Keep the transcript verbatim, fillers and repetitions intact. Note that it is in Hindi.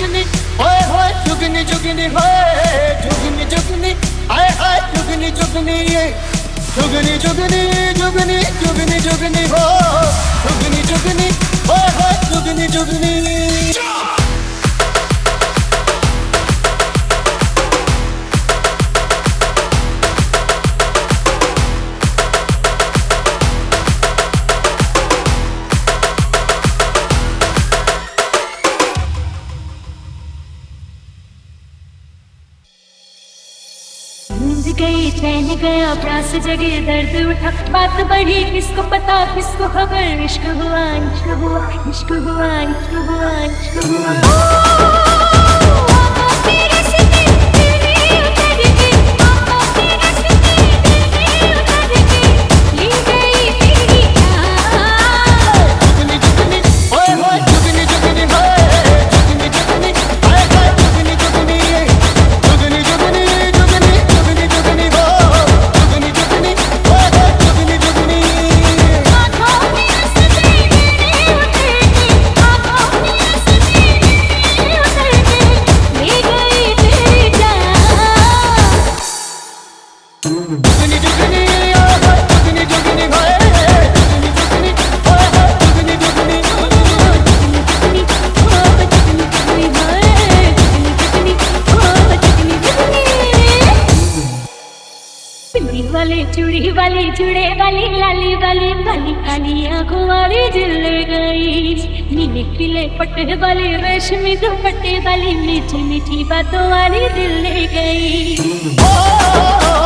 जुगनी हाय हाय जुगनी जुगनी हाय जुगनी जुगनी हाय हाय जुगनी जुगनी ये जुगनी जुगनी जुगनी जुगनी जुगनी हो जुगनी जुगनी हाय हाय जुगनी जुगनी नींद गई चैन गया प्यास जगी दर्द उठा बात बढ़ी किसको पता किसको खबर इश्क हुआ इश्क हुआ इश्क हुआ इश्क हुआ इश्क हुआ वाली चूड़ी वाली चूड़े वाली लाली वाली काली काली आंखों वाली दिल ले गई नीले पीले पट्टे वाली रेशमी दुपट्टे वाली मीठी मीठी बातों वाली दिल ले गई।